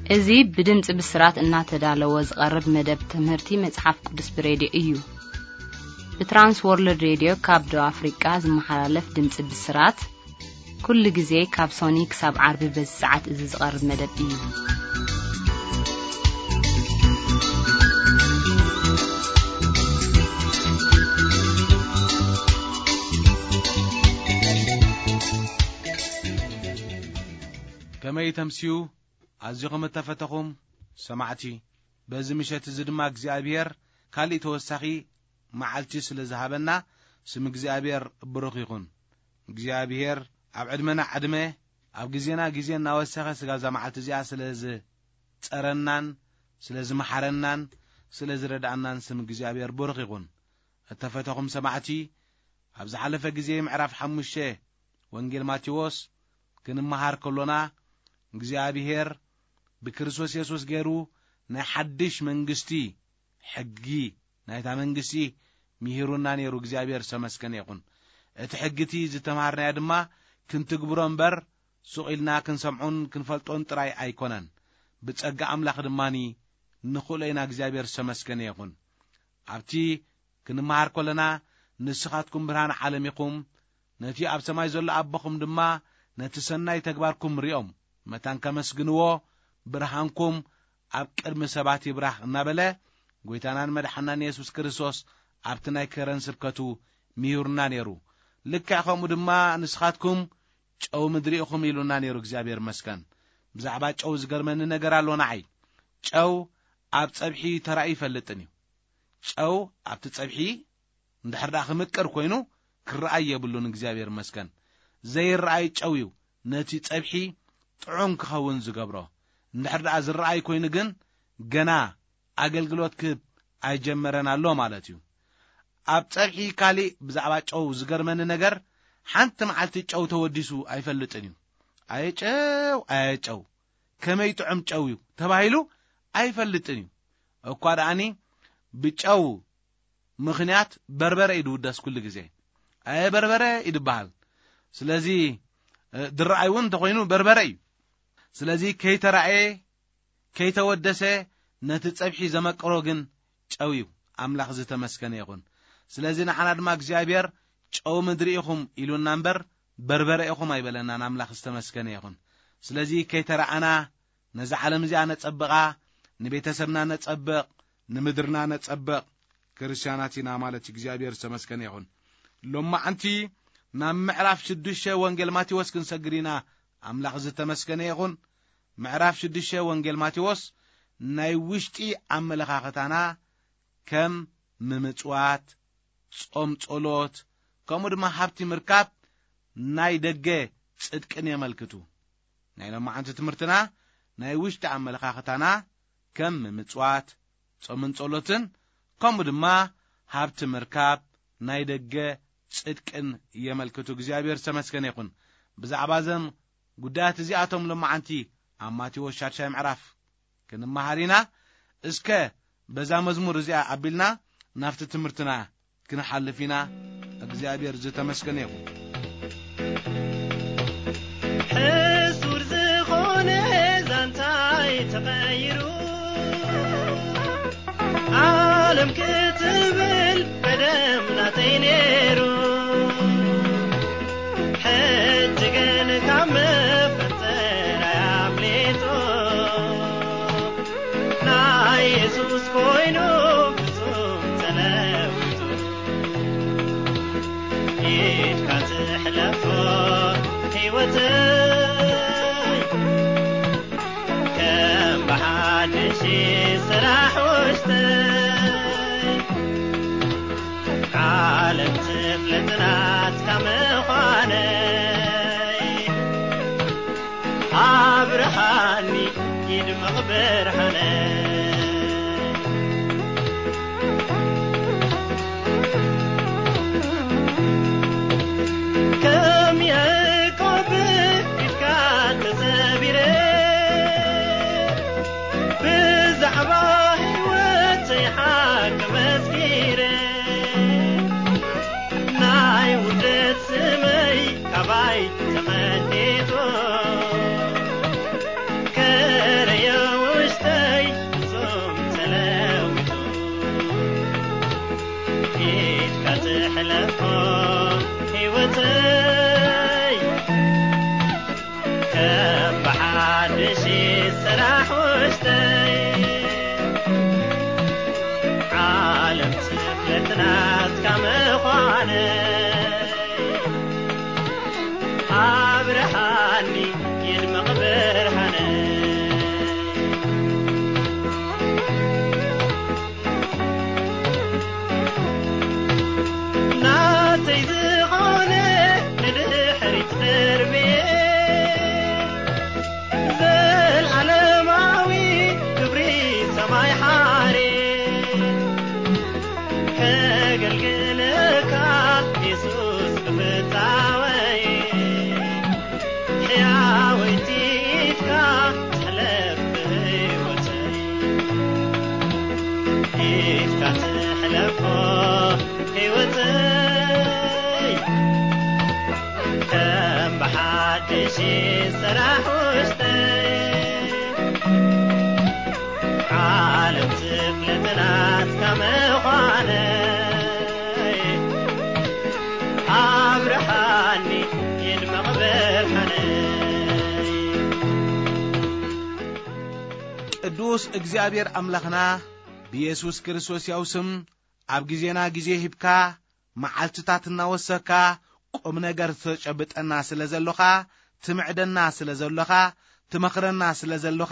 እዚ ብድምጽ ብስራት እናተዳለወ ዝቀርብ መደብ ትምህርቲ መጽሐፍ ቅዱስ በሬዲዮ እዩ። በትራንስ ወርልድ ሬዲዮ ካብ ደቡብ አፍሪካ ዝመሓላለፍ ድምጽ ብስራት ኩሉ ጊዜ ካብ ሶኒ ክሳብ ዓርቢ በሰዓት እዚ ዝቀርብ መደብ እዩ። كمي تمسيو أزيكم التفتخم سمعتي بزمشة زدما እግዚአብሔር ካሊ ተወሳኺ መዓልቲ ስለ ዝሃበና ስም እግዚአብሔር ብሩኽ ይኹን። እግዚአብሔር ኣብ ዕድመና ዕድመ ኣብ ግዜና ግዜ እናወሰኸ ስጋ ዘመዓልቲ እዚኣ ስለዚ ጸረናን ስለዚ መሐረናን ስለዚ ረዳእናን ስም እግዚአብሔር ብሩኽ ይኹን። التفتخم سمعتي ኣብ ዝሓለፈ ግዜ ምዕራፍ 5 ወንጌል ማቴዎስ ክንመሃር ከሎና እግዚአብሔር بكريستوس يسوع غيرو نحدش منغستي حقي نايتا منغستي ميهرونا نيرو እግዚአብሔር ሰመስከን ይኹን። እቲ ሕግቲ ዝተማሃርና ድማ ክንትግብሮ እምበር ሱቂልና ክንሰምዑን ክንፈልጦን ጥራይ ኣይኮነን ብጸጋ አምላኽ ድማኒ ንኹለይና እግዚአብሔር ሰመስከን ይኹን። ኣብቲ ክንመሃር ከለና ንስኻትኩም ብርሃን ዓለም ኢኹም ነቲ ኣብ ሰማይ ዘሎ አቦኹም ድማ ነቲ ሰናይ ተግባርኩም ሪኦም መታን ከመስግንዎ ብርሃንኩም ኣብ ቅድሚ ሰባት ይብራህ እናበለ ጎይታናን መድሓናን ኢየሱስ ክርስቶስ ኣብቲ ናይ ከረን ስብከቱ ሚሁርና ነይሩ። ልክዕኹም ድማ ንስኻትኩም ጨው ምድሪ ኢኹም ኢሉና ነይሩ እግዚአብሔር መስከን። ብዛዕባ ጨው ዝገርመኒ ነገር ኣሎ ንዓይ ጨው ኣብ ፀብሒ ተራኢ ይፈልጥን እዩ። ጨው ኣብቲ ፀብሒ እንድሕር ዳ ክምቅር ኮይኑ ክረአይ የብሉን እግዚአብሔር መስከን። ዘይረአይ ጨው እዩ ነቲ ፀብሒ ጥዑም ክኸውን ዝገብሮ። እንድሕር ዳ ዝረአይ ኮይኑ ግን ገና አገልግሎት ክብ ኣይጀመረን ኣሎ ማለት እዩ። ኣብ ፀብሒ ካሊ ብዛዕባ ጨው ዝገርመኒ ነገር ሓንቲ መዓልቲ ጨው ተወዲሱ ኣይፈልጥን እዩ። ኣየጨው ከመይ ጥዑም ጨው እዩ ተባሂሉ ኣይፈልጥን እዩ። እኳ ዳኣኒ ብጨው ምኽንያት በርበረ ይድውደስ ኩሉ ጊዜ በርበረ ይድበሃል። ስለዚ ድራይውን ተኮይኑ በርበረ እዩ። ስለዚ ከይተራኤ ከይተወደሰ ነቲ ፀብሒ ዘመቀሮ ግን ጨው እዩ። አምላኽ ዝተመስከነ ይኹን። ስለዚ ንሓና ድማ እግዚአብሔር ጨው ምድሪ ኢኹም ኢሉና እምበር በርበረ ኢኹም ኣይበለና። አምላኽ ዝተመስከነ ይኹን። ስለዚ ከይተራኣና ነዚ ዓለም እዚኣ ነጸብቓ ንቤተሰብና ነጸብቕ ንምድርና ነጸብቕ ክርስቲያናት ኢና ማለት እግዚአብሔር ዝተመስከነ ይኹን። ሎማዓንቲ ናብ ምዕራፍ 6 ወንጌል ማቴዎስ ክንሰግሪና አምላኽ ዝተመስከነ ይኹን። ምዕራፍ 6 ወንጌል ማቴዎስ ናይ ውሽጢ አመለኻኸታና ከም ምምጽዋት ጾም ጸሎት ከምኡ ድማ ሃብቲ ምርካብ ናይ ደገ ጽድቅን የመልክቱ። ናይ ሎማዓንቲ ትምህርትና ናይ ውሽጢ አመለኻኸታና ከም ምምጽዋት ጾምን ጸሎትን ከምኡ ድማ ሃብቲ ምርካብ ናይ ደገ ጽድቅን የመልክቱ። እግዚአብሔር ዝተመስከነ ይኹን። ብዛዕባ ዘም ጉዳያት እዚኣቶም ሎማዓንቲ ኣብ ማቴዎስ 6 ምዕራፍ ክንመሃሪና እስከ በዛ መዝሙር እዚኣ አቢልና ናፍቲ ትምህርትና ክንሓልፊና እግዚአብሔር ዝተመስከነ ይኹን። ሕሱር ዝኾነ ዛንታይ ተቐይሩ ዓለም ክትብል ቀደም ናተይ ነይሩ ሕጅገን ካብ መፈጠር ኣምሊጡ ናይ ኢየሱስ ኮይኑ ፍጹም ተለዊጡ ኢድካ ትሕለፎ ሕይወተይ ከም ብሓድሽ ስራሕ ውሽተይ ዓለም ትፍለጥናት ከምዃነይ ኣብርሃኒ ይድምቕ ብርሃነይ ከም ያዕቆብ ኢድካ ተሰቢረ ብዛዕባ ሕይወተይ ሓቂ መስኪረ ናይ ውደት ስመይ ካባይ ተቐዲቶ ከረየወ አብርሃኒ ይድመቅ ብርሃነይ ናተይ ዝኾነ ንድሕሪት ቅርቤ ዘለዓለማዊ ክብሪ ሰማይ ሓሬ ከገልግለካ ኢየሱስ ክፍታወይ ሕያወይቲትካ ትሕለፍ ብህይወተይ ኢትካ ትሕለፎ ህይወተይ ከም ብሓድሽ ስራሕ ውሽጠይ ዓለም ትፍለጥናትካ ምዃነይ አብርሃኒ ይድመቕ ብርሃነይ ቅዱስ እግዚአብሔር አምላኽና በኢየሱስ ክርስቶስ ያው ስም ኣብ ጊዜና ጊዜ ሂብካ መዓልትታትና ወሰካ ቁም ነገር ተጨብጠና ስለዘለኻ ትምዕደና ስለዘለኻ ትመኽረና ስለዘለኻ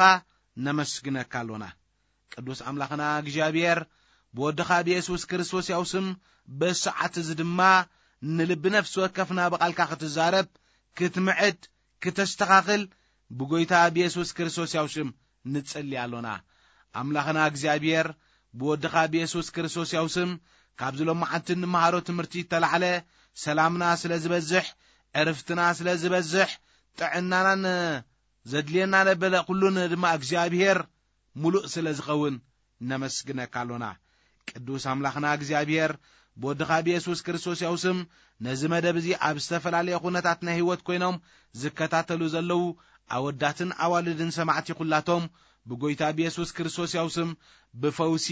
ነመስግነካ ኣለና ቅዱስ አምላኽና እግዚአብሔር በወድኻ በኢየሱስ ክርስቶስ ያው ስም በሰዓት ዝድማ ንልብ ነፍስ ወከፍና በቃልካ ክትዛረብ ክትምዕድ ከተስተኻኽል ብጎይታ በኢየሱስ ክርስቶስ ያው ስም ንጸልይ ኣለና አምላኽና እግዚአብሔር በወድኻ በኢየሱስ ክርስቶስ ያው ስም ካብ ዝሎም መዓልቲ ንመሃሮ ትምህርቲ ተላዕለ ሰላምና ስለዝበዝሕ ዕርፍትና ስለዝበዝሕ ጥዕናናን ዘድልየና ነበለ ኩሉን ድማ እግዚአብሔር ሙሉእ ስለዝኸውን ነመስግነካ ኣለና ቅዱስ አምላኽና እግዚአብሔር በወድኻ በኢየሱስ ክርስቶስ ያው ስም ነዚ መደብ እዚ ኣብ ዝተፈላለየ ኩነታት ናይ ህይወት ኮይኖም ዝከታተሉ ዘለው ኣወዳትን ኣዋልድን ሰማዕቲ ኩላቶም ብጎይታ በኢየሱስ ክርስቶስ ያው ስም ብፈውሲ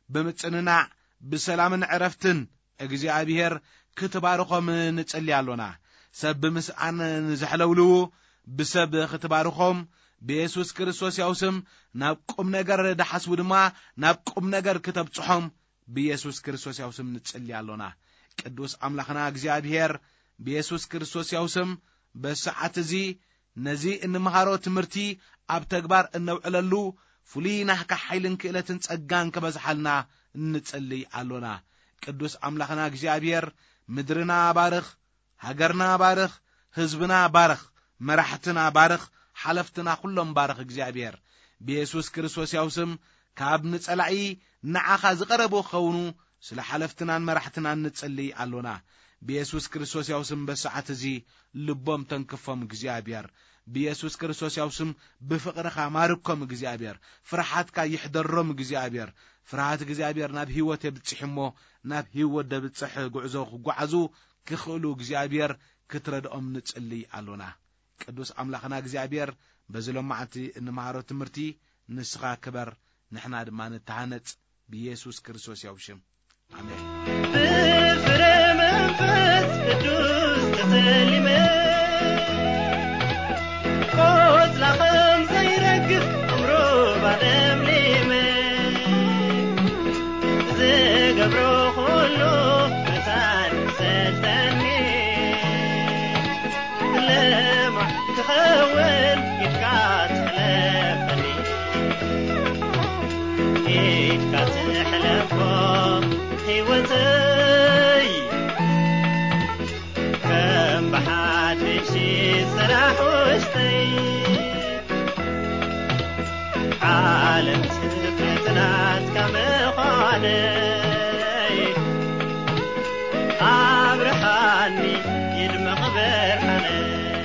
ብምጽንናዕ ብሰላምን ዕረፍትን እግዚአብሔር ክትባርኾም ንጸልይ ኣለና ሰብ ብምስኣን ንዝሕለውልው ብሰብ ክትባርኾም በኢየሱስ ክርስቶስ ያው ስም ናብ ቁም ነገር ደሓስቡ ድማ ናብ ቁም ነገር ከተብጽሖም በኢየሱስ ክርስቶስ ያው ስም ንጸልይ ኣለና ቅዱስ አምላኽና እግዚአብሔር በኢየሱስ ክርስቶስ ያው ስም በሰዓት እዚ ነዚ እንመሃሮ ትምህርቲ ኣብ ተግባር እነውዕለሉ ፍሉይ ናህካ ሓይልን ክእለትን ጸጋን ከበዝሓልና ንጸልይ ኣለና ቅዱስ አምላኽና እግዚአብሔር ምድርና ባርኽ ሃገርና ባርኽ ህዝብና ባርኽ መራሕትና ባርኽ ሓለፍትና ኩሎም ባርኽ እግዚአብሔር በኢየሱስ ክርስቶስ ያው ስም ካብ ንጸላኢ ንዓኻ ዝቐረቡ ኸውኑ ስለ ሓለፍትናን መራሕትናን ንጸልይ ኣለና በኢየሱስ ክርስቶስ ያው ስም በሰዓት እዚ ልቦም ተንክፎም እግዚአብሔር በኢየሱስ ክርስቶስ ያው ስም ብፍቕርኻ ማርኮም እግዚአብሔር ፍርሃትካ ይሕደሮም እግዚአብሔር ፍርሃት እግዚአብሔር ናብ ህይወት የብጽሕሞ ናብ ህይወት ደብጽሕ ጉዕዞ ክጓዓዙ ክኽእሉ እግዚአብሔር ክትረድኦም ንጸልይ ኣለና ቅዱስ አምላኽና እግዚአብሔር በዝሎም መዓልቲ እንመሃሮ ትምህርቲ ንስኻ ክበር ንሕና ድማ ንተሃነጽ በኢየሱስ ክርስቶስ ያው ስም አሜን ብፍሬ መንፈስ ቅዱስ ተሰሊመ ቆጽላኸም ዘይረግፍ እምሮ ባለምሊመ ዝገብሮ ኩሉ በታን ሰልጠኒ ለማ ክኸውን ኢትካ ትሕለፈኒ ኢትካ ትሕለፎ ህይወተይ ከም ብሓድሽ ስራሕ ውሽጠይ ዓለም ትፍለጥናትካ ምዃነይ አብርሃኒ ይድመቕ ብርሃነይ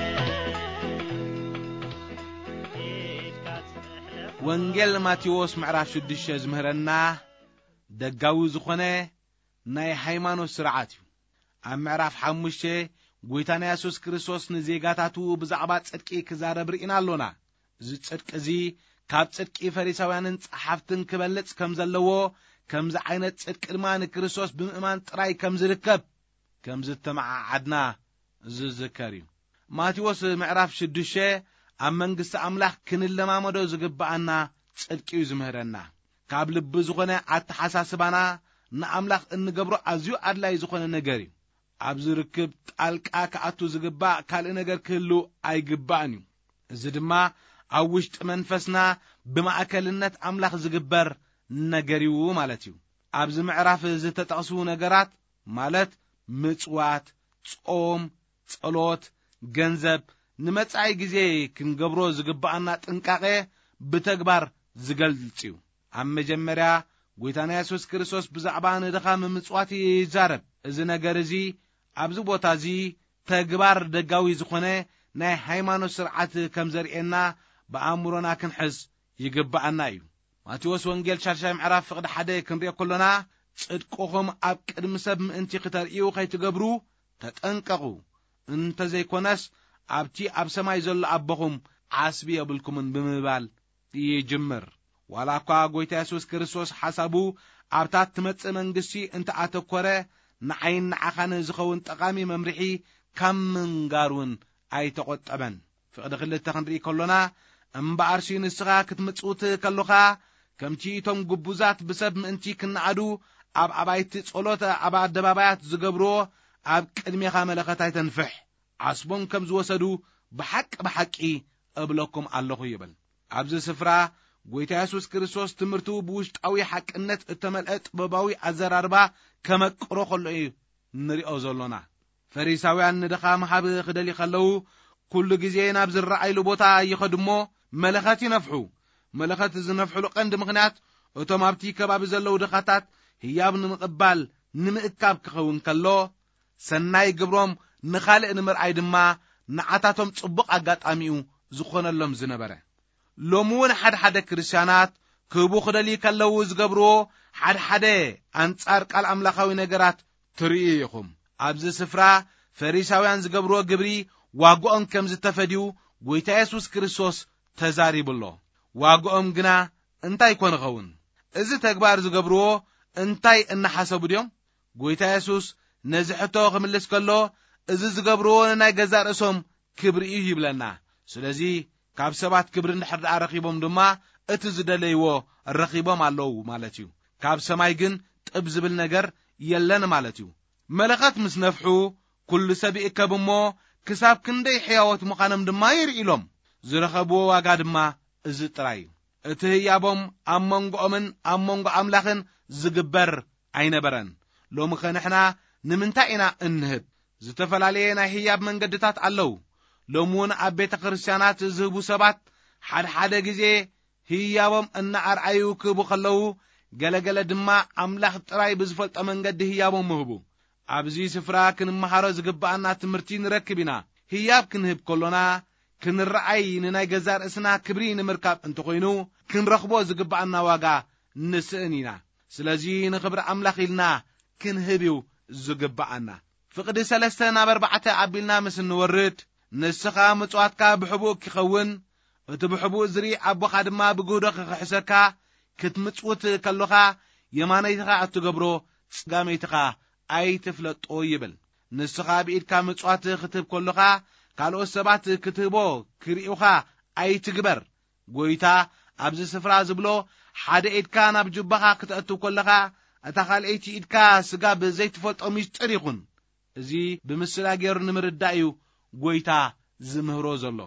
ወንጌል ማቴዎስ ምዕራፍ 6 ዝምህረና ደጋዊ ዝኾነ ናይ ሃይማኖት ስርዓት እዩ ኣብ ምዕራፍ 5 ጎይታና ኢየሱስ ክርስቶስ ንዜጋታቱ ብዛዕባ ጽድቂ ክዛረብ ርኢና ኣለና እዚ ጽድቂ እዚ ካብ ጽድቂ ፈሪሳውያንን ጸሓፍትን ክበልጽ ከም ዘለዎ ከምዚ ዓይነት ጽድቂ ድማ ንክርስቶስ ብምእማን ጥራይ ከም ዝርከብ ከም ዝተመዓዓድና ዝዝከር እዩ ማቴዎስ ምዕራፍ 6 ኣብ መንግስቲ ኣምላኽ ክንለማመዶ ዝግባአና ጽድቂ እዩ ዝምህረና ካብ ልቢ ዝኾነ ኣተሓሳስባና ንኣምላኽ እንገብሮ ኣዝዩ ኣድላይ ዝኾነ ነገር እዩ ኣብዚ ርክብ ጣልቃ ከኣቱ ዝግባእ ካልእ ነገር ክህሉ ኣይግባእን እዩ። እዚ ድማ ኣብ ውሽጢ መንፈስና ብማእከልነት ኣምላኽ ዝግበር ነገር እዩ ማለት እዩ። ኣብዚ ምዕራፍ ዝተጠቕሱ ነገራት ማለት ምጽዋት፣ ጾም፣ ጸሎት፣ ገንዘብ ንመጻኢ ግዜ ክንገብሮ ዝግባአና ጥንቃቄ ብተግባር ዝገልጽ እዩ። ኣብ መጀመርያ ጐይታና ኢየሱስ ክርስቶስ ብዛዕባ ንድኻም ምጽዋት ይዛረብ። እዚ ነገር እዚ ኣብዚ ቦታ እዚ ተግባር ደጋዊ ዝኾነ ናይ ሃይማኖት ስርዓት ከም ዘርኤና ብኣእምሮና ክንሕዝ ይግባአና እዩ። ማቴዎስ ወንጌል 6 ምዕራፍ ፍቕዲ 1 ክንሪኦ ከለና ጽድቅኹም ኣብ ቅድሚ ሰብ ምእንቲ ክተርእዩ ከይትገብሩ ተጠንቀቑ፣ እንተዘይኮነስ ኣብቲ ኣብ ሰማይ ዘሎ ኣቦኹም ዓስቢ የብልኩምን ብምባል ይጅምር። ዋላ እኳ ጐይታ ኢየሱስ ክርስቶስ ሓሳቡ ኣብታ ትመጽእ መንግሥቲ እንተኣተኰረ ንዓይን ንዓኻን ዝኸውን ጠቓሚ መምርሒ ካብ ምንጋሩን ኣይተቖጠበን። ፍቕዲ 2 ክንርኢ ከሎና እምበኣርሲ ንስኻ ክትምጽውት ከለኻ ከምቲ እቶም ግቡዛት ብሰብ ምእንቲ ክነዓዱ ኣብ ኣባይቲ ጸሎት ኣብ ኣደባባያት ዝገብርዎ ኣብ ቅድሜኻ መለኸት ኣይተንፍሕ፣ ዓስቦም ከም ዝወሰዱ ብሓቂ እብለኩም ኣለኹ ይብል። ኣብዚ ስፍራ ጐይታ ኢየሱስ ክርስቶስ ትምህርቱ ብውሽጣዊ ሓቅነት እተመልአ ጥበባዊ ኣዘራርባ ከመቅሮ ከሎ እዩ ንሪኦ ዘሎና። ፈሪሳውያን ንድኻ መሃብ ክደልዩ ከለዉ ኩሉ ግዜ ናብ ዝረኣይሉ ቦታ ይኸዱ እሞ መለኸት ይነፍሑ። መለኸት ዝነፍሑሉ ቀንዲ ምኽንያት እቶም ኣብቲ ከባቢ ዘለዉ ድኻታት ህያብ ንምቕባል ንምእካብ ክኸውን ከሎ ሰናይ ግብሮም ንኻልእ ንምርኣይ ድማ ንዓታቶም ጽቡቕ ኣጋጣሚኡ ዝኾነሎም ዝነበረ። ሎሚ እውን ሓደ ክርስቲያናት ክህቡ ክደልዩ ከለዉ ዝገብርዎ ሓደ ኣንጻር ቃል ኣምላኻዊ ነገራት ትርእዩ ኢኹም። ኣብዚ ስፍራ ፈሪሳውያን ዝገብርዎ ግብሪ ዋግኦም ከም ዝተፈድዩ ጐይታ ኢየሱስ ክርስቶስ ተዛሪቡሎ። ዋግኦም ግና እንታይ ኮነ ኸውን? እዚ ተግባር ዝገብርዎ እንታይ እናሓሰቡ ድዮም? ጐይታ ኢየሱስ ነዚ ሕቶ ክምልስ ከሎ እዚ ዝገብርዎ ናይ ገዛ ርእሶም ክብሪ እዩ ይብለና። ስለዚ ካብ ሰባት ክብሪ እንድሕር ደኣ ረኺቦም ድማ እቲ ዝደለይዎ ረኺቦም ኣለዉ ማለት እዩ። ካብ ሰማይ ግን ጥብ ዝብል ነገር የለን ማለት እዩ። መለኸት ምስ ነፍሑ ኩሉ ሰብ ይእከብ እሞ ክሳብ ክንደይ ሕያወት ምዃኖም ድማ ይርኢሎም። ዝረኸብዎ ዋጋ ድማ እዚ ጥራይ እዩ። እቲ ህያቦም ኣብ መንጎኦምን ኣብ መንጎ ኣምላኽን ዝግበር ኣይነበረን። ሎሚ ኸንሕና ንምንታይ ኢና እንህብ? ዝተፈላለየ ናይ ህያብ መንገድታት ኣለዉ። ሎሚ እውን ኣብ ቤተ ክርስቲያናት ዝህቡ ሰባት ሓደ ግዜ ህያቦም እናኣርኣዩ ክህቡ ከለዉ ገለገለ ድማ ኣምላኽ ጥራይ ብዝፈልጦ መንገዲ ህያቦም ምህቡ። ኣብዚ ስፍራ ክንመሃሮ ዝግባአና ትምህርቲ ንረክብ ኢና። ህያብ ክንህብ ከሎና ክንረኣይ ንናይ ገዛ ርእስና ክብሪ ንምርካብ እንተኾይኑ ክንረኽቦ ዝግባአና ዋጋ ንስእን ኢና። ስለዚ ንኽብሪ ኣምላኽ ኢልና ክንህብ እዩ ዝግባአና። ፍቕዲ 3-4 ኣቢልና ምስ እንወርድ ንስኻ ምጽዋትካ ብሕቡእ ክኸውን እቲ ብሕቡእ ዝሪ ኣቦኻ ድማ ብግህዶ ክሕሰካ ክትምጽውት ከለኻ የማነይትኻ እትገብሮ ጽጋመይትኻ ኣይትፍለጦ ይብል። ንስኻ ብኢድካ ምጽዋት ክትህብ ከለኻ ካልኦት ሰባት ክትህቦ ክርእዩኻ ኣይትግበር። ጐይታ ኣብዚ ስፍራ ዝብሎ ሓደ ኢድካ ናብ ጅባኻ ክትእትው ከለኻ እታ ካልአይቲ ኢድካ ስጋ ብዘይትፈልጦ ምስጢር ይኹን። እዚ ብምስላ ገይሩ ንምርዳእ እዩ ጐይታ ዝምህሮ ዘሎ።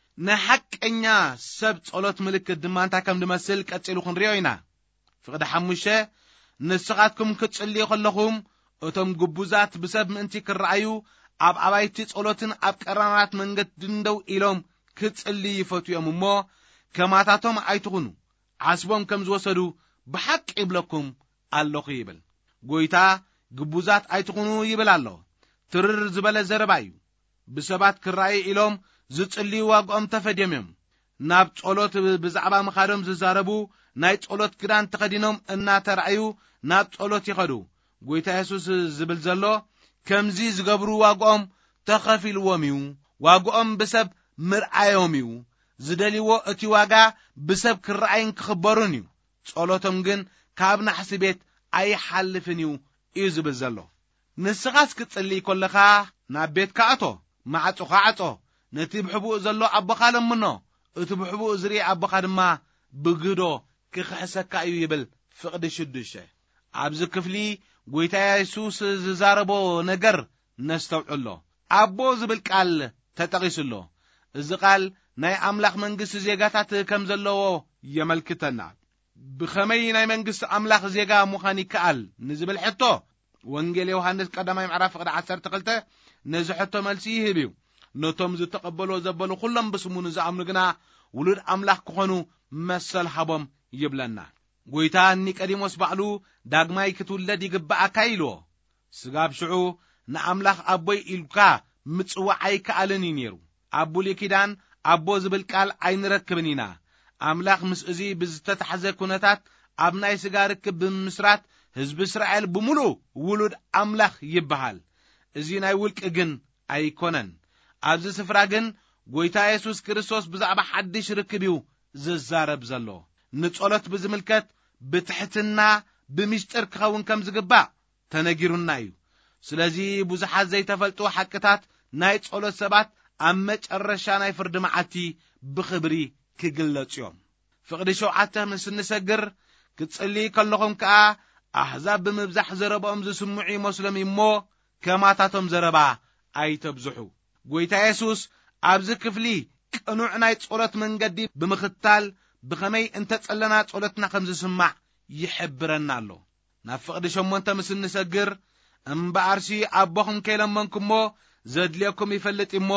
ንሓቀኛ ሰብ ጸሎት ምልክት ድማ እንታይ ከም ዝመስል ቀፂሉ ክንሪኦ ኢና። ፍቕዲ 5 ንስኻትኩም ክትጽልዩ ከለኹም እቶም ግቡዛት ብሰብ ምእንቲ ክረኣዩ ኣብ ኣባይቲ ጸሎትን ኣብ ቀራናት መንገድን ደው ኢሎም ክትጽልዩ ይፈትዮም እሞ ከማታቶም ኣይትኹኑ፣ ዓስቦም ከም ዝወሰዱ ብሓቂ ይብለኩም ኣለኹ ይብል። ጐይታ ግቡዛት ኣይትኹኑ ይብል ኣሎ። ትርር ዝበለ ዘረባ እዩ። ብሰባት ክረኣዩ ኢሎም ዝጽልዩ ዋግኦም ተፈድዮም እዮም። ናብ ጸሎት ብዛዕባ ምኻዶም ዝዛረቡ ናይ ጸሎት ክዳን ተኸዲኖም እናተረኣዩ ናብ ጸሎት ይኸዱ። ጐይታ ኢየሱስ ዝብል ዘሎ ከምዚ ዝገብሩ ዋግኦም ተኸፊልዎም እዩ። ዋግኦም ብሰብ ምርኣዮም እዩ። ዝደልይዎ እቲ ዋጋ ብሰብ ክረኣይን ክኽበሩን እዩ። ጸሎቶም ግን ካብ ናሕሲ ቤት ኣይሓልፍን እዩ ዝብል ዘሎ። ንስኻስ ክትጽልይ ከለኻ ናብ ቤትካ ኣቶ፣ ማዕጾኻ ዓጾ፣ ነቲ ብሕቡእ ዘሎ ኣቦኻ ለምኖ፣ እቲ ብሕቡእ ዝሪ ኣቦኻ ድማ ብግህዶ ክኽሕሰካ እዩ ይብል። ፍቕዲ 6 ኣብዚ ክፍሊ ጐይታ ኢየሱስ ዝዛረቦ ነገር ነስተውዕሎ ኣቦ ዝብል ቃል ተጠቂስሎ እዚ ቃል ናይ ኣምላኽ መንግስቲ ዜጋታት ከም ዘለዎ የመልክተና ብኸመይ ናይ መንግስቲ ኣምላኽ ዜጋ ምዃን ይከኣል ንዝብል ሕቶ ወንጌል ዮሐንስ ቀዳማይ ምዕራፍ 12 ነዚ ሕቶ መልሲ ይህብ እዩ ነቶም ዝተቀበሎ ዘበሉ ኩሎም ብስሙ ንዝኣምኑ ግና ውሉድ ኣምላኽ ክኾኑ መሰል ሃቦም ይብለና ጎይታ ኒቆዲሞስ ባዕሉ ዳግማይ ክትውለድ ይግባኣካ ኢልዎ ስጋብ ሽዑ ንኣምላኽ ኣቦይ ኢልካ ምጽዋዕ ኣይከኣልን እዩ ነይሩ ኣብ ብሉይ ኪዳን ኣቦ ዝብል ቃል ኣይንረክብን ኢና ኣምላኽ ምስ እዚ ብዝተታሕዘ ኩነታት ኣብ ናይ ስጋ ርክብ ብምስራት ህዝቢ እስራኤል ብምሉእ ውሉድ ኣምላኽ ይበሃል እዚ ናይ ውልቂ ግን ኣይኮነን ኣብዚ ስፍራ ግን ጎይታ ኢየሱስ ክርስቶስ ብዛዕባ ሓድሽ ርክብ እዩ ዝዛረብ ዘሎ ንጸሎት ብዝምልከት ብትሕትና ብምስጢር ክኸውን ከም ዝግባእ ተነጊሩና እዩ ስለዚ ብዙሓት ዘይተፈልጡ ሓቅታት ናይ ጸሎት ሰባት ኣብ መጨረሻ ናይ ፍርዲ መዓልቲ ብኽብሪ ክግለጹ እዮም ፍቕዲ 7 ምስ ንሰግር ክትጸልይ ከለኹም ከዓ ኣሕዛብ ብምብዛሕ ዘረብኦም ዝስምዑ ይመስሎም እሞ ከማታቶም ዘረባ ኣይተብዝሑ ጎይታ ኢየሱስ ኣብዚ ክፍሊ ቅኑዕ ናይ ጸሎት መንገዲ ብምኽታል ብኸመይ እንተጸለና ጸሎትና ከም ዝስማዕ ይሕብረና ኣሎ ናብ ፍቕዲ 8 ምስ ንሰግር እምበኣርሲ ኣቦኹም ከይለመንኩሞ ዘድልየኩም ይፈልጥ እሞ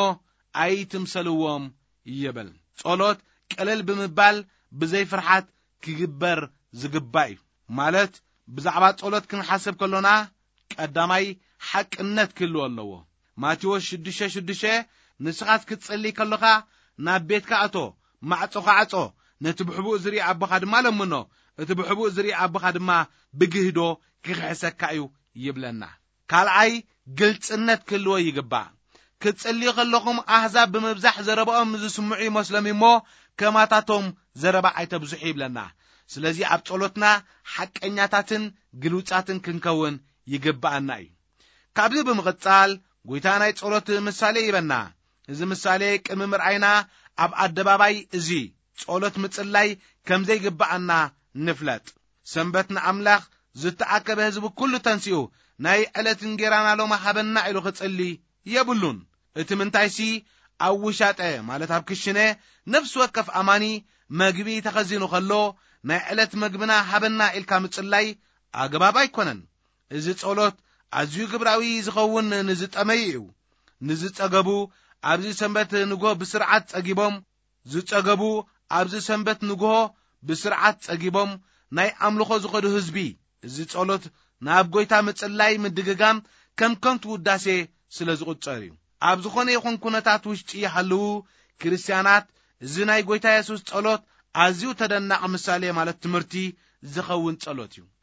ኣይትምሰልዎም ይብል ጸሎት ቅልል ብምባል ብዘይ ፍርሓት ክግበር ዝግባእ እዩ ማለት ብዛዕባ ጸሎት ክንሓስብ ከሎና ቀዳማይ ሓቅነት ክህልዎ ኣለዎ ማቴዎስ 6:6 ንስኻት ክትጸልይ ከለኻ ናብ ቤትካ ኣቶ ማዕጾ ከዓጾ ነቲ ብሕቡእ ዝርኢ ኣቦኻ ድማ ለምኖ እቲ ብሕቡእ ዝርኢ ኣቦኻ ድማ ብግህዶ ክሕሰካ እዩ ይብለና ካልኣይ ግልጽነት ክህልዎ ይግባእ ክትጸልይ ከለኹም ኣሕዛብ ብምብዛሕ ዘረብኦም ዝስምዑ ይመስሎም እሞ ከማታቶም ዘረባ ኣይተብዝሑ ይብለና ስለዚ ኣብ ጸሎትና ሓቀኛታትን ግሉጻትን ክንከውን ይግባአና እዩ ካብዚ ብምቕጻል ጎይታ ናይ ጸሎት ምሳሌ ይበና እዚ ምሳሌ ቅድሚ ምርኣይና ኣብ ኣደባባይ እዚ ጸሎት ምጽላይ ከም ዘይግባአና ንፍለጥ ሰንበት ንኣምላኽ ዝተኣከበ ህዝቢ ኩሉ ተንሲኡ ናይ ዕለት እንጀራና ሎማ ሃበና ኢሉ ክጽልይ የብሉን እቲ ምንታይሲ ኣብ ውሻጠ ማለት ኣብ ክሽነ ነፍስ ወከፍ ኣማኒ መግቢ ተኸዚኑ ከሎ ናይ ዕለት መግብና ሃበና ኢልካ ምጽላይ ኣገባብ ኣይኮነን እዚ ጸሎት ኣዝዩ ግብራዊ ዝኸውን ንዝጠመይ እዩ ንዝጸገቡ ኣብዚ ሰንበት ንግሆ ብስርዓት ጸጊቦም ዝጸገቡ ኣብዚ ሰንበት ንግሆ ብስርዓት ጸጊቦም ናይ ኣምልኾ ዝኸዱ ህዝቢ እዚ ጸሎት ናብ ጎይታ ምጽላይ ምድግጋም ከም ከንቱ ውዳሴ ስለ ዝቝጸር እዩ ኣብ ዝኾነ ይኹን ኩነታት ውሽጢ ይሃልዉ ክርስቲያናት እዚ ናይ ጎይታ ኢየሱስ ጸሎት ኣዝዩ ተደናቕ ምሳሌ ማለት ትምህርቲ ዝኸውን ጸሎት እዩ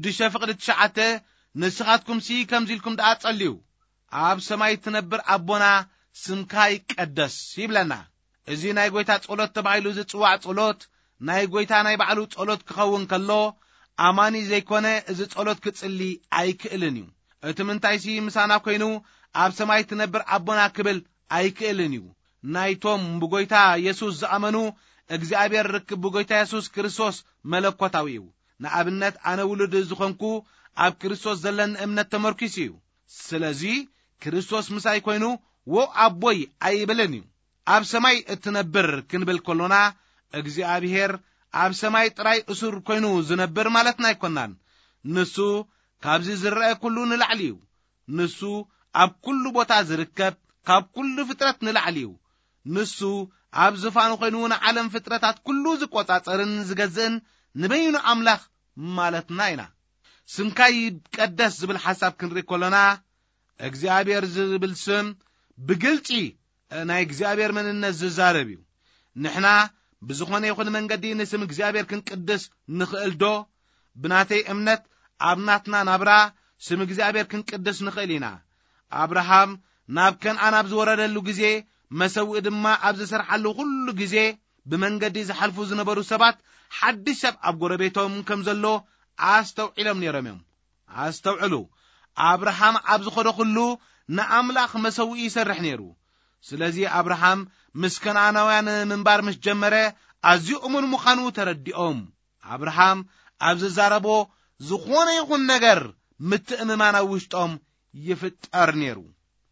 6:9 ንስኻትኩም ከምዚ ኢልኩም ደኣ ጸልዩ ኣብ ሰማይ ትነብር ኣቦና ስምካ ይቀደስ ይብለና እዚ ናይ ጎይታ ጸሎት ተባሂሉ ዝጽዋዕ ጸሎት ናይ ጎይታ ናይ ባዕሉ ጸሎት ክኸውን ከሎ ኣማኒ ዘይኮነ እዚ ጸሎት ክጽሊ ኣይክእልን እዩ እቲ ምንታይሲ ምሳና ኮይኑ ኣብ ሰማይ ትነብር ኣቦና ክብል ኣይክእልን እዩ ናይቶም ብጎይታ ኢየሱስ ዝኣመኑ እግዚአብሔር ርክብ ብጎይታ ኢየሱስ ክርስቶስ መለኮታዊ እዩ ንኣብነት ኣነ ውሉድ ዝኾንኩ ኣብ ክርስቶስ ዘለን እምነት ተመርኪስ እዩ ስለዚ ክርስቶስ ምሳይ ኮይኑ ኣቦይ ኣይብልን እዩ ኣብ ሰማይ እትነብር ክንብል ከሎና እግዚአብሔር ኣብ ሰማይ ጥራይ እሱር ኮይኑ ዝነብር ማለትና ኣይኮናን ንሱ ካብዚ ዝረአ ኩሉ ንላዕሊ እዩ ንሱ ኣብ ኩሉ ቦታ ዝርከብ ካብ ኩሉ ፍጥረት ንላዕሊ እዩ ንሱ ኣብ ዝፋኑ ኮይኑ ንዓለም ፍጥረታት ኩሉ ዝቆጻጸርን ዝገዝእን ንበይኑ ኣምላኽ ማለትና ኢና ስምካ ይቀደስ ዝብል ሓሳብ ክንርኢ ከሎና እግዚአብሔር ዝብል ስም ብግልጺ ናይ እግዚአብሔር መንነት ዝዛረብ እዩ ንሕና ብዝኾነ ይኹን መንገዲ ንስም እግዚአብሔር ክንቅድስ ንኽእል ዶ ብናተይ እምነት ኣብ ናትና ናብራ ስም እግዚአብሔር ክንቅድስ ንኽእል ኢና አብርሃም ናብ ከነዓን ኣብ ዝወረደሉ ግዜ መሰውኢ ድማ ኣብ ዝሰርሓሉ ኩሉ ግዜ ብመንገዲ ዝሓልፉ ዝነበሩ ሰባት ሓድሽ ሰብ ኣብ ጎረቤቶም ከም ዘሎ ኣስተውዒሎም ነይሮም እዮም ኣስተውዕሉ አብርሃም ኣብ ዝኸደ ኩሉ ንኣምላኽ መሰውኢ ይሰርሕ ነይሩ ስለዚ አብርሃም ምስ ከነዓናውያን ምንባር ምስ ጀመረ ኣዝዩ እሙን ምዃኑ ተረዲኦም አብርሃም ኣብ ዝዛረቦ ዝኾነ ይኹን ነገር ምትእምማን ኣብ ውሽጦም ይፍጠር ነይሩ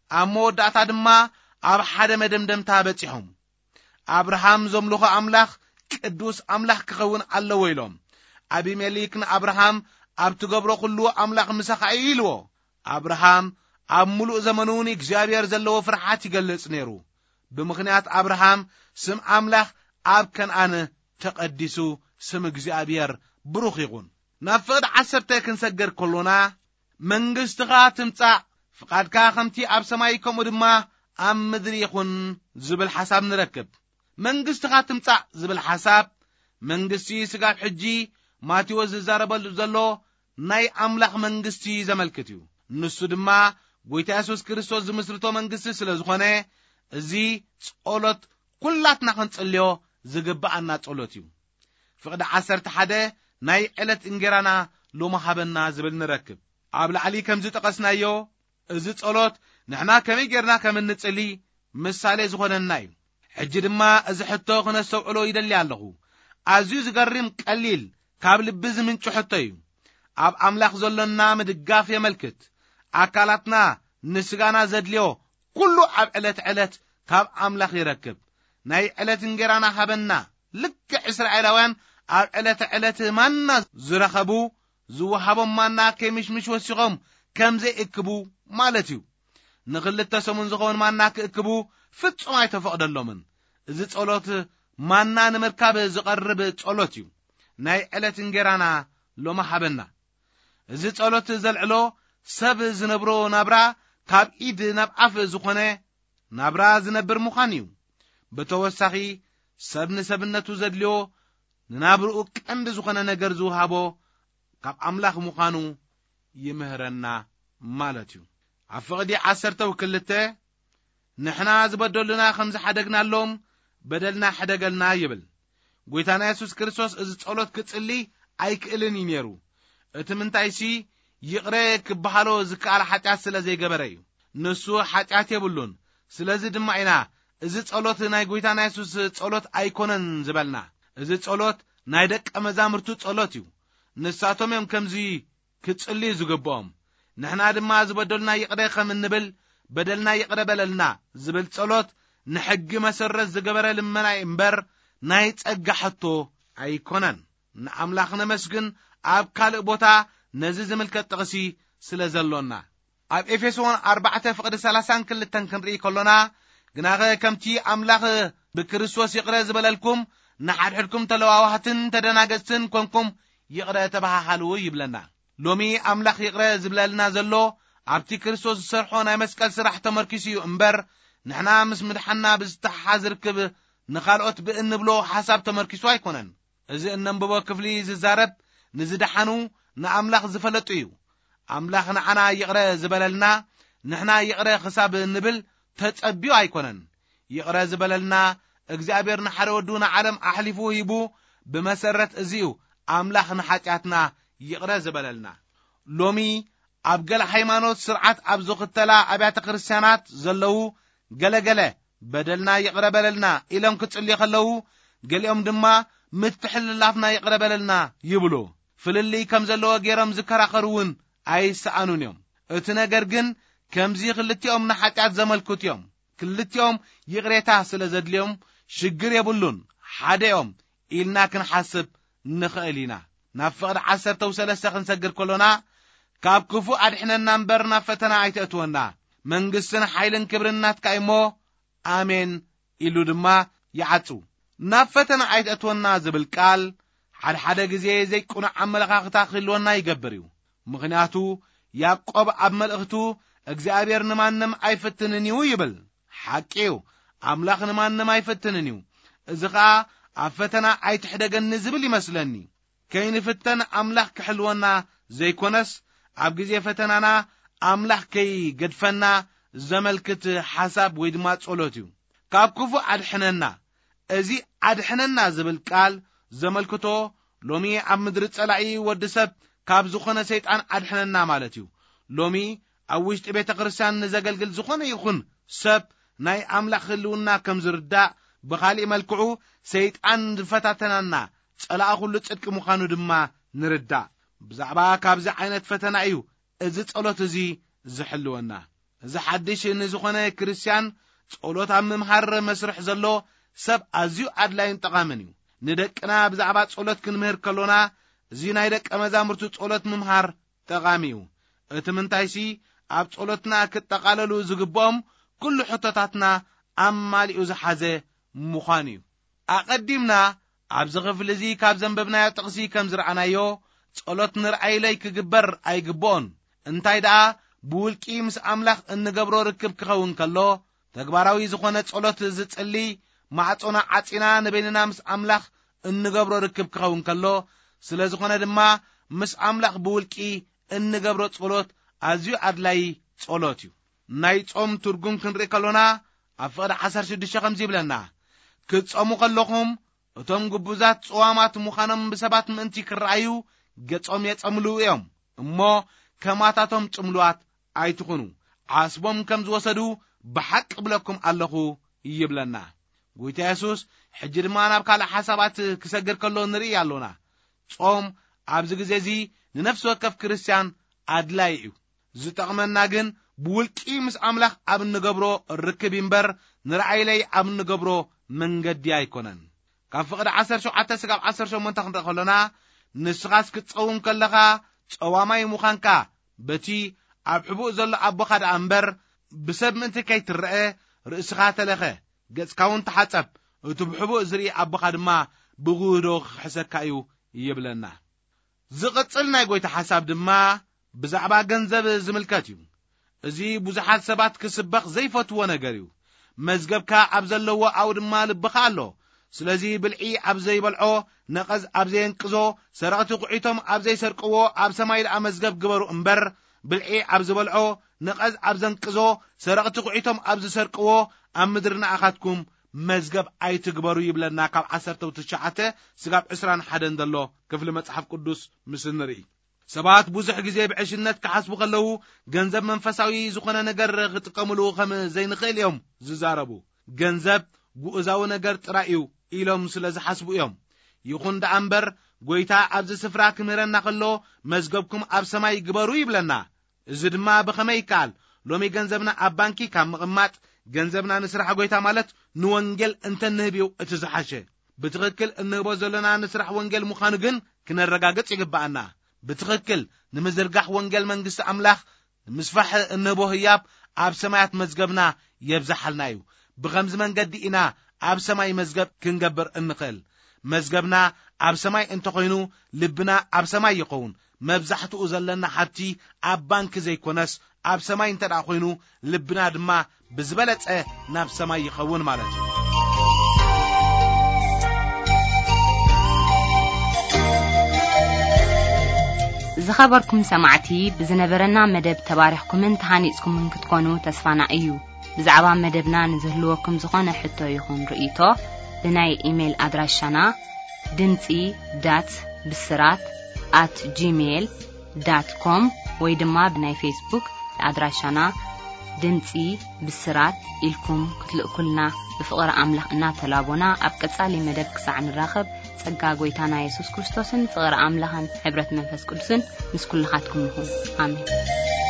ኣመወዳእታ ድማ ኣብ ሓደ መደምደምታ በጺሖም አብርሃም ዘምልኾ አምላኽ ቅዱስ አምላኽ ክኸውን ኣለዎ ኢሎም አቢሜሌክ ንአብርሃም ኣብ ትገብሮ ኩሉ አምላኽ ምሳኻ ኢልዎ አብርሃም ኣብ ሙሉእ ዘመኑን እግዚአብሔር ዘለዎ ፍርሃት ይገልጽ ነይሩ ብምኽንያት አብርሃም ስም አምላኽ ኣብ ከነዓን ተቀዲሱ ስም እግዚአብሔር ብሩኽ ይኹን ናብ ፍቅድ 10 ክንሰገር ከሎና መንግስትኻ ትምጻእ ፍቃድካ ከምቲ ኣብ ሰማይ ከምኡ ድማ ኣብ ምድሪ ይኹን ዝብል ሓሳብ ንረክብ መንግስትኻ ትምጻእ ዝብል ሓሳብ መንግስቲ ስጋብ ሕጂ ማቴዎስ ዝዛረበሉ ዘሎ ናይ አምላኽ መንግስቲ ዘመልክት እዩ ንሱ ድማ ጎይታ ኢየሱስ ክርስቶስ ዝምስርቶ መንግስቲ ስለ ዝኾነ እዚ ጸሎት ኩላትና ክንጽልዮ ዝግባአና ጸሎት እዩ ፍቅድ 11 ናይ ዕለት እንጀራና ሎሚ ሃበና ዝብል ንረክብ ኣብ ላዕሊ ከም ዝጠቀስናዮ እዚ ጸሎት ንሕና ከመይ ጌርና ከም እንጽሊ ምሳሌ ዝኾነና እዩ ሕጂ ድማ እዚ ሕቶ ክነስተውዕሎ ይደሊ ኣለኹ ኣዝዩ ዝገርም ቀሊል ካብ ልቢ ዝምንጩ ሕቶ እዩ ኣብ አምላኽ ዘሎና ምድጋፍ የመልክት ኣካላትና ንስጋና ዘድልዮ ኩሉ ኣብ ዕለት ካብ አምላኽ ይረክብ ናይ ዕለት እንጀራና ሃበና ልክዕ እስራኤላውያን ኣብ ዕለት ማና ዝረኸቡ ዝወሃቦም ማና ከሚሽምሽ ወሲኾም ከምዘይ እክቡ ማለት እዩ ንኽልተ ሰሙን ዝኾን ማና ክእክቡ ፍጹም ኣይተፈቅደሎምን እዚ ጸሎት ማና ንምርካብ ዝቐርብ ጸሎት እዩ ናይ ዕለት እንጀራና ሎሚ ሃበና እዚ ጸሎት ዘልዕሎ ሰብ ዝነብሮ ናብራ ካብ ኢድ ናብ ኣፍ ዝኾነ ናብራ ዝነብር ምዃን እዩ በተወሳኺ ሰብ ንሰብነቱ ዘድልዮ ንናብርኡ ቀንዲ ዝኾነ ነገር ዝውሃቦ ካብ አምላኽ ምዃኑ ይምህረና ማለት እዩ ኣብ ፍቅዲ 12 ንሕና ዝበደሉና ከም ዝሓደግናሎም በደልና ሓደገልና ይብል ጎይታና ኢየሱስ ክርስቶስ እዚ ጸሎት ክጽሊ ኣይክእልን እዩ ነይሩ እቲ ምንታይሲ ይቕረ ክበሃሎ ዝከኣል ኃጢአት ስለ ዘይገበረ እዩ ንሱ ኃጢአት የብሉን ስለዚ ድማ ኢና እዚ ጸሎት ናይ ጎይታና ኢየሱስ ጸሎት ኣይኮነን ዝበልና እዚ ጸሎት ናይ ደቀ መዛሙርቱ ጸሎት እዩ ንሳቶም እዮም ከምዚ ክጽሊ ዝግብኦም ንሕና ድማ ዝበደልና ይቕረ ከም እንብል በደልና ይቕረ በለልና ዝብል ጸሎት ንሕጊ መሰረት ዝገበረ ልመና እምበር ናይ ጸጋ ሕቶ ኣይኮነን ንአምላኽ ነመስግን ኣብ ካልእ ቦታ ነዚ ዝምልከት ጥቕሲ ስለ ዘሎና ኣብ ኤፌሶን 4:32 ክንርኢ ከሎና ግናኸ ከምቲ አምላኽ ብክርስቶስ ይቕረ ዝበለልኩም ንሓድሕድኩም ተለዋዋህትን ተደናገጽትን ኮንኩም ይቕረ ተባሃሃሉ ይብለና ሎሚ አምላኽ ይቕረ ዝብለልና ዘሎ ኣብቲ ክርስቶስ ዝሰርሖ ናይ መስቀል ስራሕ ተመርኪሱ እዩ እምበር ንሕና ምስ ምድሓና ብዝተሓሓዝ ርክብ ንኻልኦት ብእንብሎ ሓሳብ ተመርኪሱ ኣይኮነን እዚ እነንብቦ ክፍሊ ዝዛረብ ንዝደሓኑ ንአምላኽ ዝፈለጡ እዩ አምላኽ ንዓና ይቕረ ዝበለልና ንሕና ይቕረ ክሳብ እንብል ተጸቢዩ ኣይኮነን ይቕረ ዝበለልና እግዚአብሔር ንሓደ ወዱ ንዓለም ኣሕሊፉ ሂቡ ብመሰረት እዚኡ አምላኽ ንኃጢአትና ይቕረ ዝበለልና ሎሚ ኣብ ገለ ሃይማኖት ስርዓት ኣብ ዝኽተላ ኣብያተ ክርስቲያናት ዘለዉ ገለገለ በደልና ይቕረ በለልና ኢሎም ክጽልዩ ከለዉ ገሊኦም ድማ ምትሕልላፍና ይቕረ በለልና ይብሉ ፍልልይ ከም ዘለዎ ገይሮም ዝከራኸሩውን ኣይሰኣኑን እዮም እቲ ነገር ግን ከምዚ ክልቲኦም ንኃጢአት ዘመልክቱ እዮም ክልቲኦም ይቕሬታ ስለ ዘድልዮም ሽግር የብሉን ሓደኦም ኢልና ክንሓስብ ንኽእል ኢና ናብ ፍቅዲ 13 ክንሰግር ከሎና ካብ ክፉ ኣድሕነና እምበር ናብ ፈተና ኣይተእትወና መንግስትን ሓይልን ክብርን ናትካ እሞ ኣሜን ኢሉ ድማ ይዓጹ ናብ ፈተና ኣይተእትወና ዝብል ቃል ሓደ ግዜ ዘይቁኑዕ ኣመለኻኽታ ክህልወና ይገብር እዩ ምኽንያቱ ያዕቆብ ኣብ መልእኽቱ እግዚአብሔር ንማንም ኣይፈትንን እዩ ይብል ሓቂው አምላኽ ንማንም ኣይፈትንን እዩ እዚ ኸዓ ኣብ ፈተና ኣይትሕደገኒ ዝብል ይመስለኒ ከይንፍተን አምላኽ ክሕልወና ዘይኮነስ ኣብ ግዜ ፈተናና አምላኽ ከይገድፈና ዘመልክት ሓሳብ ወይ ድማ ጸሎት እዩ ካብ ክፉ ኣድሕነና እዚ ኣድሕነና ዝብል ቃል ዘመልክቶ ሎሚ ኣብ ምድሪ ጸላኢ ወዲ ሰብ ካብ ዝኾነ ሰይጣን ኣድሕነና ማለት እዩ ሎሚ ኣብ ውሽጢ ቤተ ክርስቲያን ንዘገልግል ዝኾነ ይኹን ሰብ ናይ አምላኽ ህልውና ከም ዝርዳእ ብኻሊእ መልክዑ ሰይጣን ዝፈታተናና ጸላኢ ኩሉ ጽድቂ ምዃኑ ድማ ንርዳእ ብዛዕባ ካብዚ ዓይነት ፈተና እዩ እዚ ጸሎት እዚ ዝሕልወና እዚ ሓድሽ ንዝኾነ ክርስቲያን ጸሎት ኣብ ምምሃር መስርሕ ዘሎ ሰብ ኣዝዩ ኣድላይን ጠቓምን እዩ። ንደቅና ብዛዕባ ጸሎት ክንምህር ከሎና እዚ ናይ ደቀ መዛሙርቱ ጸሎት ምምሃር ጠቓሚ እዩ። እቲ ምንታይሲ ኣብ ጸሎትና ክጠቃለሉ ዝግብኦም ኩሉ ሕቶታትና ኣማሊኡ ዝሓዘ ምዃኑ እዩ። ኣቐዲምና ኣብዚ ክፍሊ እዚ ካብ ዘንበብናዮ ጥቕሲ ከም ዝረኣናዮ ጸሎት ንርኣይለይ ክግበር ኣይግብኦን። እንታይ ደኣ ብውልቂ ምስ ኣምላኽ እንገብሮ ርክብ ክኸውን ከሎ ተግባራዊ ዝኾነ ጸሎት ዝጽሊ ማዕጾና ዓጺና ንበይንና ምስ ኣምላኽ እንገብሮ ርክብ ክኸውን ከሎ ስለ ዝኾነ ድማ ምስ ኣምላኽ ብውልቂ እንገብሮ ጸሎት ኣዝዩ ኣድላይ ጸሎት እዩ። ናይ ጾም ትርጉም ክንርኢ ከሎና ኣብ ፍቕዲ 16 ከምዚ ይብለና ክትጾሙ ከለኹም እቶም ግቡዛት ጽዋማት ምዃኖም ብሰባት ምእንቲ ክረኣዩ ገጾም የጸምሉ እዮም እሞ ከማታቶም ጽምሉዋት ኣይትኹኑ ዓስቦም ከም ዝወሰዱ ብሓቂ ብለኩም ኣለኹ ይብለና ጌታ ኢየሱስ። ሕጂ ድማ ናብ ካልእ ሓሳባት ክሰግር ከሎ ንርኢ ኣለና። ጾም ኣብዚ ግዜ እዚ ንነፍሲ ወከፍ ክርስቲያን ኣድላይ እዩ። ዝጠቕመና ግን ብውልቂ ምስ ኣምላኽ ኣብ እንገብሮ ርክብ እምበር ንርኣይለይ ኣብ እንገብሮ መንገዲ ኣይኮነን። ካብ ፍቕዲ 17 ስጋብ 18 ክንርኢ ከሎና ንስኻስ ክትጸውም ከለኻ ጸዋማይ ምዃንካ በቲ ኣብ ሕቡእ ዘሎ ኣቦኻ ደኣ እምበር ብሰብ ምእንቲ ከይትርአ ርእስኻ ተለኸ ገጽካውን ተሓጸብ እቲ ብሕቡእ ዝርኢ ኣቦኻ ድማ ብጉህዶ ክሕሰካ እዩ ይብለና። ዝቕጽል ናይ ጐይታ ሓሳብ ድማ ብዛዕባ ገንዘብ ዝምልከት እዩ። እዚ ብዙሓት ሰባት ክስበኽ ዘይፈትዎ ነገር እዩ። መዝገብካ ኣብ ዘለዎ ኣው ድማ ልብኻ ኣሎ። ስለዚ ብልዒ ኣብ ዘይበልዖ ነቐዝ ኣብ ዘየንቅዞ ሰረቕቲ ቁዒቶም ኣብ ዘይሰርቅዎ ኣብ ሰማይ ደኣ መዝገብ ግበሩ እምበር ብልዒ ኣብ ዝበልዖ ነቐዝ ኣብ ዘንቅዞ ሰረቕቲ ቁዒቶም ኣብ ዝሰርቅዎ ኣብ ምድሪ ንኣኻትኩም መዝገብ ኣይትግበሩ ይብለና። ካብ 19 ስጋብ 21 ዘሎ ክፍሊ መጽሓፍ ቅዱስ ምስ ንርኢ ሰባት ብዙሕ ግዜ ብዕሽነት ክሓስቡ ከለዉ ገንዘብ መንፈሳዊ ዝኾነ ነገር ክጥቀምሉ ከም ዘይንኽእል እዮም ዝዛረቡ። ገንዘብ ጉእዛዊ ነገር ጥራይ እዩ ኢሎም ስለ ዝሓስቡ እዮም። ይኹን ደኣ እምበር ጐይታ ኣብዚ ስፍራ ክምህረና ከሎ መዝገብኩም ኣብ ሰማይ ግበሩ ይብለና። እዚ ድማ ብኸመይ ይከኣል? ሎሚ ገንዘብና ኣብ ባንኪ ካብ ምቕማጥ ገንዘብና ንስራሕ ጐይታ ማለት ንወንጌል እንተንህብዩ እቲ ዝሓሸ ብትኽክል እንህቦ ዘለና ንስራሕ ወንጌል ምዃኑ ግን ክነረጋግጽ ይግባአና። ብትኽክል ንምዝርጋሕ ወንጌል መንግሥቲ ኣምላኽ ምስፋሕ እንህቦ ህያብ ኣብ ሰማያት መዝገብና የብዛሓልና እዩ። ብኸምዚ መንገዲ ኢና ኣብ ሰማይ መዝገብ ክንገብር እንኽእል። መዝገብና ኣብ ሰማይ እንተኾይኑ ልብና ኣብ ሰማይ ይኸውን። መብዛሕትኡ ዘለና ሓብቲ ኣብ ባንኪ ዘይኮነስ ኣብ ሰማይ እንተ ደኣ ኮይኑ ልብና ድማ ብዝበለጸ ናብ ሰማይ ይኸውን ማለት እዩ። ዝኸበርኩም ሰማዕቲ ብዝነበረና መደብ ተባሪኽኩምን ተሃኒጽኩምን ክትኮኑ ተስፋና እዩ። ብዛዕባ መደብና ንዝህልወኩም ዝኾነ ሕቶ ይኹን ርእይቶ ብናይ ኢሜይል ኣድራሻና ድምፂ.ብስራት@gmail.com ወይ ድማ ብናይ ፌስቡክ ኣድራሻና ድምፂ ብስራት ኢልኩም ክትልእኩልና ብፍቕሪ ኣምላኽ እናተላቦና ኣብ ቀጻሊ መደብ ክሳዕ ንራኸብ ጸጋ ጐይታና ኢየሱስ ክርስቶስን ፍቕሪ ኣምላኽን ሕብረት መንፈስ ቅዱስን ምስ ኩልኻትኩም ይኹን። ኣሜን።